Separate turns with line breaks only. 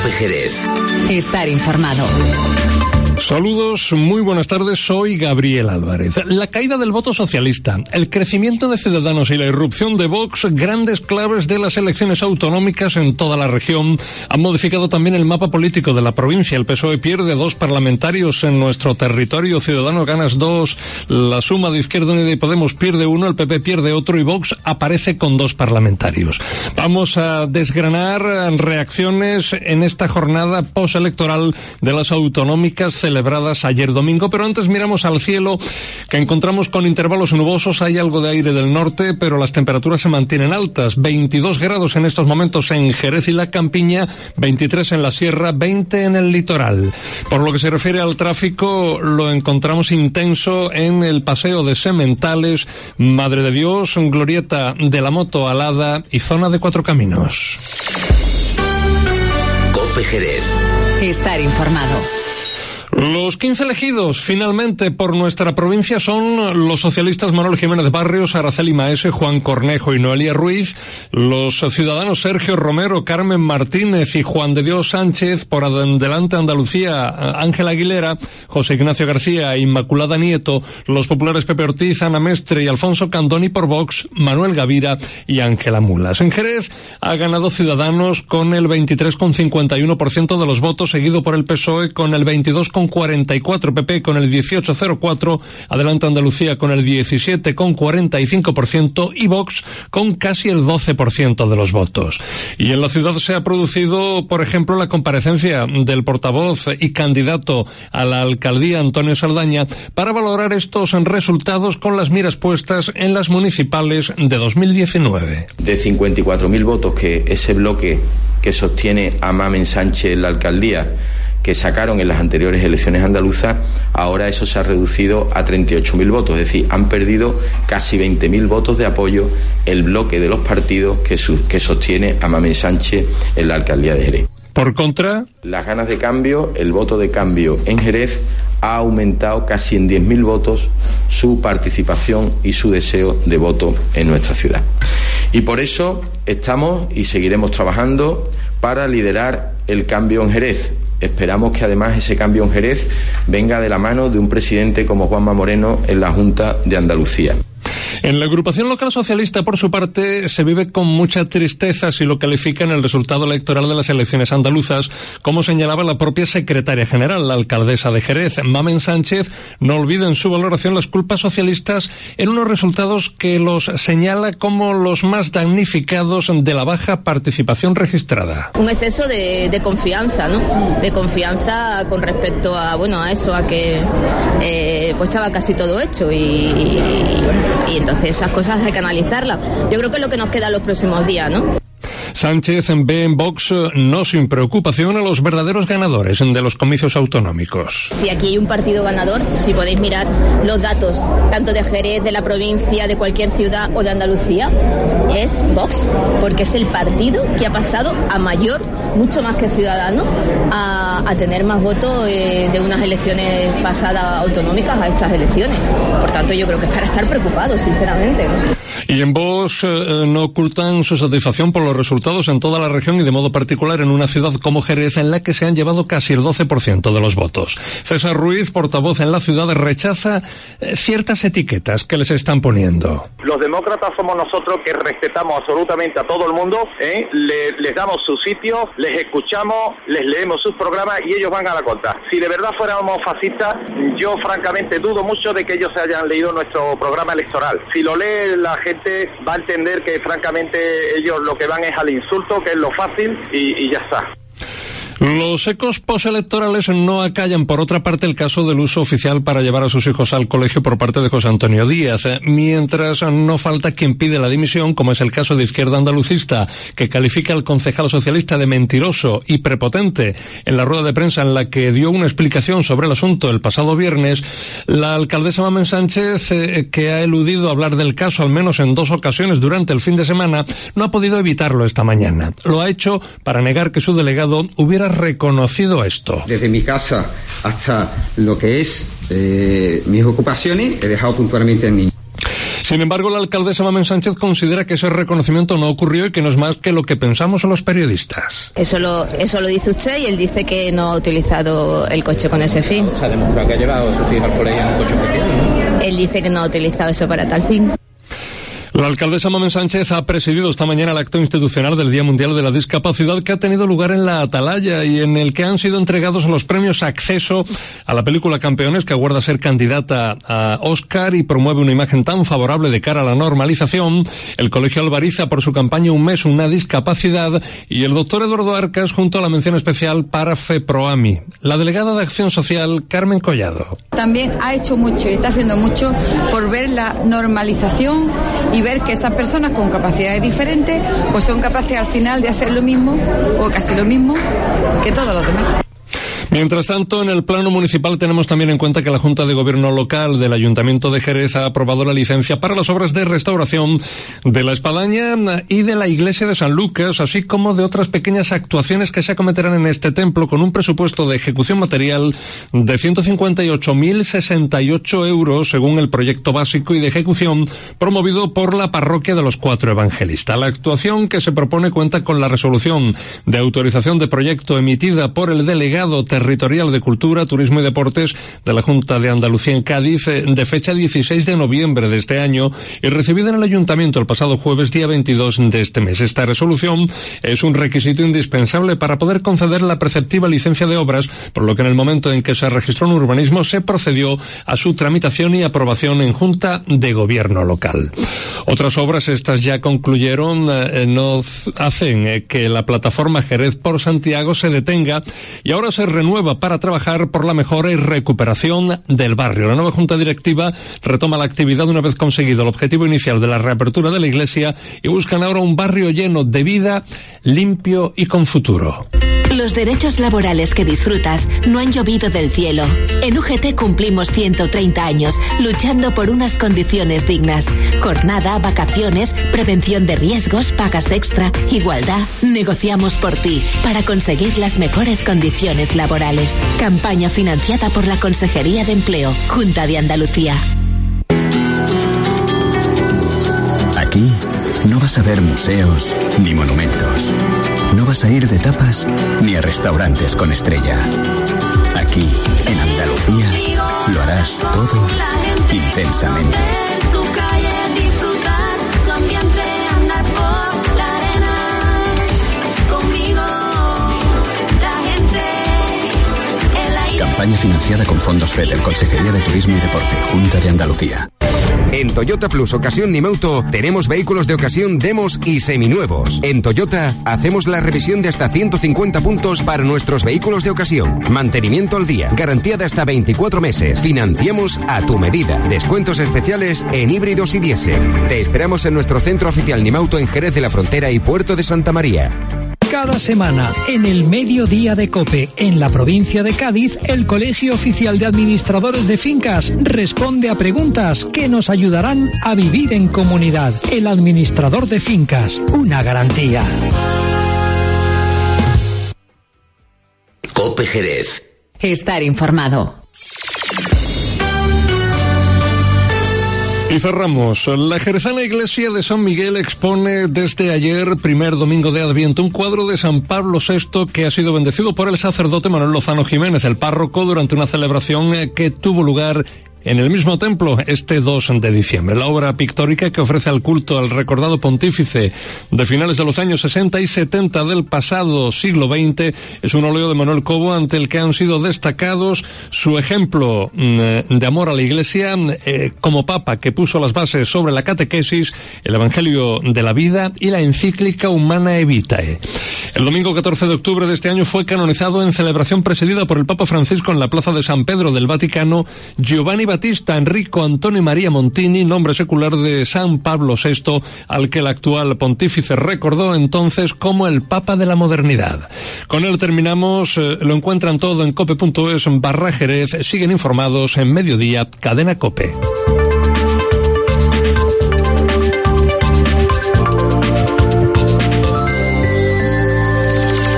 COPE Jerez.
Estar informado.
Saludos, muy buenas tardes, soy Gabriel Álvarez. La caída del voto socialista, el crecimiento de Ciudadanos y la irrupción de Vox, grandes claves de las elecciones autonómicas en toda la región, han modificado también el mapa político de la provincia. El PSOE pierde 2 parlamentarios en nuestro territorio, Ciudadanos gana 2, la suma de Izquierda Unida y Podemos pierde 1, el PP pierde otro y Vox aparece con 2 parlamentarios. Vamos a desgranar reacciones en esta jornada postelectoral de las autonómicas celebradas ayer domingo, pero antes miramos al cielo, que encontramos con intervalos nubosos. Hay algo de aire del norte, pero las temperaturas se mantienen altas. 22 grados en estos momentos en Jerez y la Campiña, 23 en la sierra, 20 en el litoral. Por lo que se refiere al tráfico, lo encontramos intenso en el Paseo de Sementales, Madre de Dios, Glorieta de la Moto Alada y zona de Cuatro Caminos.
COPE Jerez.
Estar informado.
Los 15 elegidos finalmente por nuestra provincia son los socialistas Manuel Jiménez Barrios, Araceli Maese, Juan Cornejo y Noelia Ruiz, los ciudadanos Sergio Romero, Carmen Martínez y Juan de Dios Sánchez, por delante Andalucía, Ángel Aguilera, José Ignacio García e Inmaculada Nieto, los populares Pepe Ortiz, Ana Mestre y Alfonso Candoni, por Vox, Manuel Gavira y Ángela Mulas. En Jerez ha ganado Ciudadanos con el 23,51% de los votos, seguido por el PSOE con el 22,44%, PP con el 18,04%, adelante Andalucía con el 17,45% y Vox con casi el 12% de los votos. Y en la ciudad se ha producido, por ejemplo, la comparecencia del portavoz y candidato a la alcaldía, Antonio Saldaña, para valorar estos resultados con las miras puestas en las municipales de 2019.
De 54.000 votos que ese bloque que sostiene a Mamen Sánchez en la alcaldía que sacaron en las anteriores elecciones andaluzas, ahora eso se ha reducido a 38.000 votos, es decir, han perdido casi 20.000 votos de apoyo el bloque de los partidos que sostiene a Mamen Sánchez en la alcaldía de Jerez.
Por contra,
las ganas de cambio, el voto de cambio en Jerez ha aumentado casi en 10.000 votos su participación y su deseo de voto en nuestra ciudad. Y por eso estamos y seguiremos trabajando para liderar el cambio en Jerez. Esperamos que además ese cambio en Jerez venga de la mano de un presidente como Juanma Moreno en la Junta de Andalucía.
En la agrupación local socialista, por su parte, se vive con mucha tristeza si lo califican el resultado electoral de las elecciones andaluzas, como señalaba la propia secretaria general, la alcaldesa de Jerez, Mamen Sánchez. No olvida en su valoración las culpas socialistas en unos resultados que los señala como los más damnificados de la baja participación registrada.
Un exceso de confianza, ¿no? De confianza con respecto a, a eso, a que pues estaba casi todo hecho y entonces esas cosas hay que analizarlas. Yo creo que es lo que nos queda en los próximos días, ¿no?
Sánchez ve en Vox, no sin preocupación, a los verdaderos ganadores de los comicios autonómicos.
Si aquí hay un partido ganador, si podéis mirar los datos, tanto de Jerez, de la provincia, de cualquier ciudad o de Andalucía, es Vox, porque es el partido que ha pasado a mayor, mucho más que Ciudadanos, a tener más votos de unas elecciones pasadas autonómicas a estas elecciones. Por tanto, yo creo que es para estar preocupados, sinceramente, ¿no?
Y en Vox no ocultan su satisfacción por los resultados en toda la región y de modo particular en una ciudad como Jerez, en la que se han llevado casi el 12% de los votos. César Ruiz, portavoz en la ciudad, rechaza ciertas etiquetas que les están poniendo.
Los demócratas somos nosotros que respetamos absolutamente a todo el mundo, les damos su sitio, les escuchamos, les leemos sus programas y ellos van a la contra. Si de verdad fuéramos fascistas, yo francamente dudo mucho de que ellos se hayan leído nuestro programa electoral. Si lo lee la gente va a entender que francamente ellos lo que van es al insulto, que es lo fácil y ya está.
Los ecos postelectorales no acallan, por otra parte, el caso del uso oficial para llevar a sus hijos al colegio por parte de José Antonio Díaz, mientras no falta quien pide la dimisión, como es el caso de Izquierda Andalucista, que califica al concejal socialista de mentiroso y prepotente. En la rueda de prensa en la que dio una explicación sobre el asunto el pasado viernes, la alcaldesa Mamen Sánchez, que ha eludido hablar del caso al menos en 2 ocasiones durante el fin de semana, no ha podido evitarlo esta mañana. Lo ha hecho para negar que su delegado hubiera reconocido esto.
Desde mi casa hasta lo que es mis ocupaciones, he dejado puntualmente al niño.
Sin embargo, la alcaldesa Mamen Sánchez considera que ese reconocimiento no ocurrió y que no es más que lo que pensamos los periodistas.
Eso lo dice usted y él dice que no ha utilizado el coche con ese fin.
Se ha demostrado que ha llevado a sus hijas por ahí en un coche oficial, ¿no?
Él dice que no ha utilizado eso para tal fin.
La alcaldesa Mamen Sánchez ha presidido esta mañana el acto institucional del Día Mundial de la Discapacidad que ha tenido lugar en la Atalaya y en el que han sido entregados los premios Acceso a la película Campeones, que aguarda ser candidata a Oscar y promueve una imagen tan favorable de cara a la normalización, el Colegio Alvariza por su campaña Un mes, una discapacidad, y el doctor Eduardo Arcas junto a la mención especial para FEPROAMI. La delegada de Acción Social, Carmen Collado.
También ha hecho mucho y está haciendo mucho por ver la normalización y ver que esas personas con capacidades diferentes pues son capaces al final de hacer lo mismo o casi lo mismo que todos los demás.
Mientras tanto, en el plano municipal tenemos también en cuenta que la Junta de Gobierno Local del Ayuntamiento de Jerez ha aprobado la licencia para las obras de restauración de la espadaña y de la iglesia de San Lucas, así como de otras pequeñas actuaciones que se acometerán en este templo con un presupuesto de ejecución material de 158.068 euros según el proyecto básico y de ejecución promovido por la Parroquia de los Cuatro Evangelistas. La actuación que se propone cuenta con la resolución de autorización de proyecto emitida por el delegado territorial de Cultura, Turismo y Deportes de la Junta de Andalucía en Cádiz de fecha 16 de noviembre de este año y recibida en el Ayuntamiento el pasado jueves día 22 de este mes. Esta resolución es un requisito indispensable para poder conceder la preceptiva licencia de obras, por lo que en el momento en que se registró un urbanismo se procedió a su tramitación y aprobación en Junta de Gobierno Local. Otras obras, estas ya concluyeron, no hacen que la plataforma Jerez por Santiago se detenga y ahora se renueva para trabajar por la mejora y recuperación del barrio. La nueva Junta Directiva retoma la actividad una vez conseguido el objetivo inicial de la reapertura de la iglesia y buscan ahora un barrio lleno de vida, limpio y con futuro.
Los derechos laborales que disfrutas no han llovido del cielo. En UGT cumplimos 130 años luchando por unas condiciones dignas. Jornada, vacaciones, prevención de riesgos, pagas extra, igualdad. Negociamos por ti para conseguir las mejores condiciones laborales. Campaña financiada por la Consejería de Empleo, Junta de Andalucía.
Aquí no vas a ver museos ni monumentos. No vas a ir de tapas ni a restaurantes con estrella. Aquí, en Andalucía, lo harás todo intensamente. Campaña financiada con fondos FEDER, Consejería de Turismo y Deporte, Junta de Andalucía.
En Toyota Plus Ocasión Nimauto tenemos vehículos de ocasión demos y seminuevos. En Toyota hacemos la revisión de hasta 150 puntos para nuestros vehículos de ocasión. Mantenimiento al día, garantía de hasta 24 meses. Financiamos a tu medida. Descuentos especiales en híbridos y diésel. Te esperamos en nuestro centro oficial Nimauto en Jerez de la Frontera y Puerto de Santa María.
Cada semana, en el mediodía de COPE, en la provincia de Cádiz, el Colegio Oficial de Administradores de Fincas responde a preguntas que nos ayudarán a vivir en comunidad. El administrador de fincas, una garantía.
COPE Jerez. Estar informado.
Y cerramos. La jerezana iglesia de San Miguel expone desde ayer, primer domingo de Adviento, un cuadro de San Pablo VI que ha sido bendecido por el sacerdote Manuel Lozano Jiménez, el párroco, durante una celebración que tuvo lugar en el mismo templo este 2 de diciembre. La obra pictórica que ofrece al culto al recordado pontífice de finales de los años 60 y 70 del pasado siglo XX es un óleo de Manuel Cobo ante el que han sido destacados su ejemplo de amor a la Iglesia como Papa, que puso las bases sobre la catequesis, el Evangelio de la vida y la encíclica Humanae Vitae. El domingo 14 de octubre de este año fue canonizado en celebración presidida por el Papa Francisco en la Plaza de San Pedro del Vaticano Giovanni Battista Enrico Antonio María Montini, nombre secular de San Pablo VI, al que el actual pontífice recordó entonces como el Papa de la modernidad. Con él terminamos. Lo encuentran todo en cope.es/Jerez. Siguen informados en Mediodía, Cadena COPE.